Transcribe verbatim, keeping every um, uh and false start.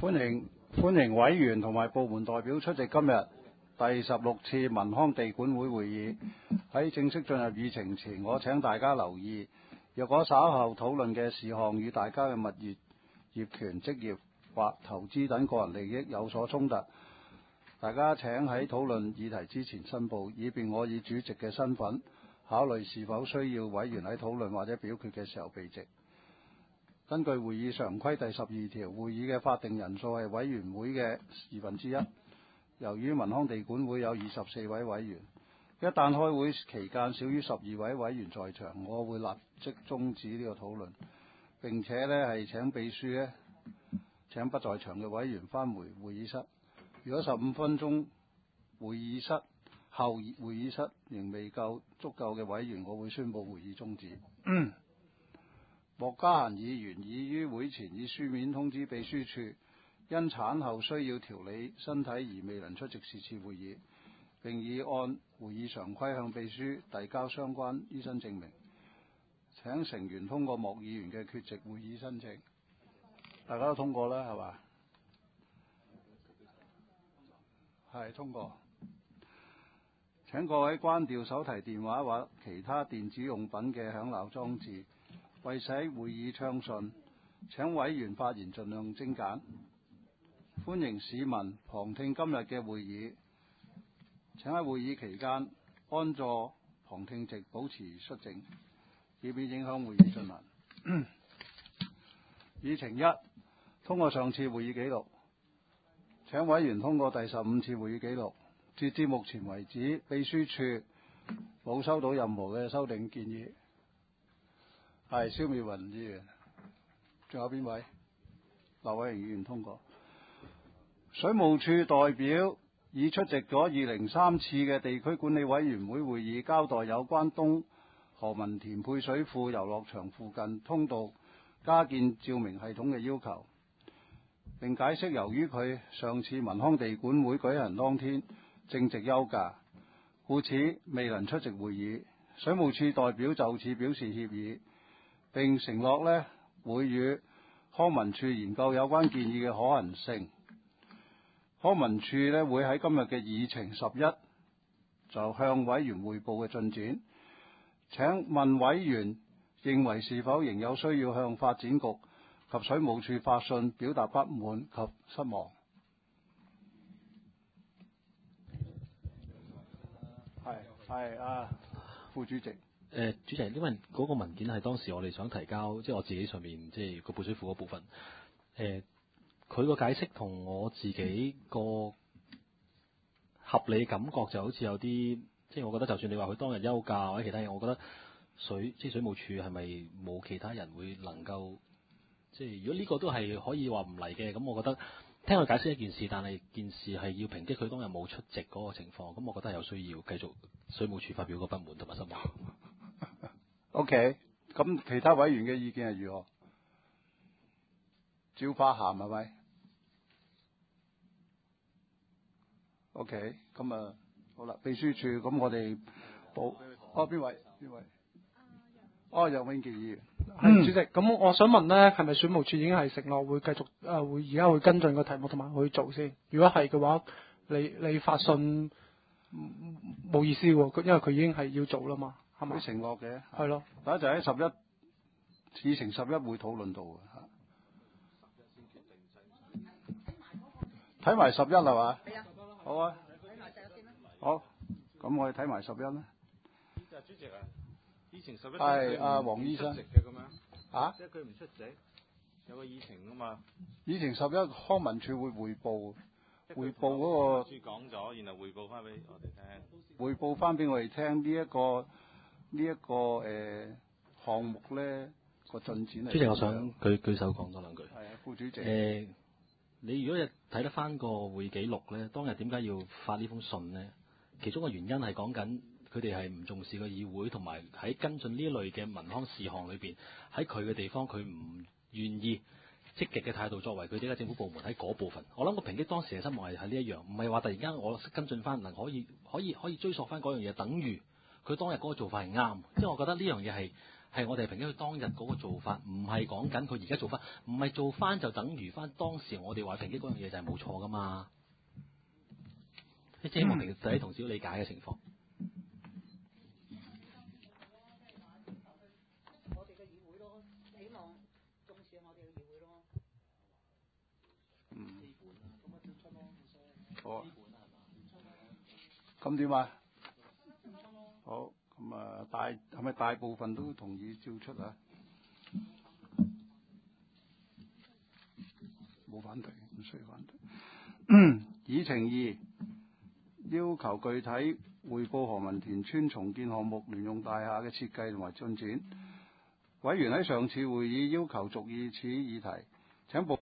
歡迎歡迎委員同埋部門代表出席今日第十六次民康地管會會議。喺正式進入議程前，我請大家留意，若果稍後討論嘅事項與大家嘅物業業權、職業或投資等個人利益有所衝突，大家請喺討論議題之前申報，以便我以主席嘅身份考慮是否需要委員喺討論或者表決嘅時候避席。根據會議常規第十二條，會議嘅法定人數係委員會嘅二分之一。由於民康地管會有二十四位委員，一旦開會期間少於十二位委員在場，我會立即終止呢個討論，並且呢係請秘書呢請不在場嘅委員返回會議室。如果十五分鐘會議室後會議室仍未夠足夠嘅委員，我會宣佈會議終止。莫家嫻議員已於會前以書面通知秘書處，因產後需要調理身體而未能出席是次會議，並已按會議常規向秘書遞交相關醫生證明。請成員通過莫議員嘅缺席會議申請。大家都通過啦，係嘛？係通過。請各位關掉手提電話或其他電子用品嘅響鬧裝置。為使會議暢順，請委員發言盡量精簡。歡迎市民旁聽今日嘅會議。請喺會議期間安坐旁聽席，保持肅靜，以免影響會議進行。議程一，通過上次會議記錄。請委員通過第十五次會議記錄。截至目前為止，秘書處冇收到任何嘅修訂建議。係蕭美雲議員，仲有邊位？劉慧卿議員通過。水務署代表已出席咗二零三次嘅地區管理委員會會議，交代有關東何文田配水庫遊樂場附近通道加建照明系統嘅要求，並解釋由於佢上次民康地管會舉行當天正值休假，故此未能出席會議。水務署代表就此表示歉意，並承諾呢會與康文署研究有關建議嘅可行性。康文署呢會喺今日嘅議程十一就向委員匯報嘅進展。請問委員認為是否仍有需要向發展局及水務署發信表達不滿及失望？係係啊，副主席。 誒、呃、主席，因為嗰個文件係當時我哋想提交，即係我自己上面即係個配水庫嗰部分。誒佢個解釋同我自己個合理感覺就好似有啲，即係我覺得就算你話佢當日休假或者其他嘢，我覺得水即係水務署係咪冇其他人會能夠，即係如果呢個都係可以話唔嚟嘅，咁我覺得聽佢解釋一件事，但係件事係要抨擊佢當日冇出席嗰個情況，咁我覺得係有需要繼續水務署發表個不滿同埋失望。 O.K. 咁其他委員嘅意見係如何？趙化咸係咪 ？O.K. 咁啊，好啦，秘書處咁我哋報哦邊位邊位？哦，楊永傑議員。 係主席，咁我想問咧，係咪水務署已經係承諾會繼續誒會而家會跟進個題目同埋去做先？如果係嘅話，你你發信冇意思喎，因為佢已經係要做啦嘛。 佢承諾嘅， 係咯， 第一就喺十一議程十一會討論到嘅嚇。睇埋十一係嘛？好啊。好，咁我哋睇埋十一啦。 主席啊，議程十一係阿黃醫生。 出席嘅咁樣。 啊？ 即係佢唔出席，有個議程啊嘛。 議程十一康文署會彙報，彙報嗰個。 書講咗，然後彙報翻俾我哋聽。 彙報翻俾我哋聽呢一個。呢、這、一個誒、呃、項目咧個進展係。 主席，我想舉舉手講多兩句。 係啊，副主席。誒、 呃，你如果睇得翻個會記錄咧，當日點解要發呢封信咧？其中個原因係講緊佢哋係唔重視個議會，同埋喺跟進呢一類嘅民康事項裏邊，喺佢嘅地方佢唔願意積極嘅態度作為佢哋嘅政府部門喺嗰部分。我諗個抨擊當時嘅失望係喺呢一樣，唔係話突然間我跟進翻能可以可以可以追溯翻嗰樣嘢，等於。佢當日嗰個做法係啱，即係我覺得呢樣嘢係係我哋評擊佢當日嗰個做法，唔係講緊佢而家做翻，唔係做翻就等於翻當時我哋話評擊嗰樣嘢就係冇錯噶嘛。即係希望平時同事理解嘅情況。 我哋嘅議會咯，希望重視我哋嘅議會咯。 嗯。好啊。咁點啊？好，咁啊大係咪大部分都同意照出啊？冇反對，唔需要反對。議程二，要求具體匯報何文田村重建項目聯用大廈嘅設計同埋進展。委員喺上次會議要求續議此議題，請部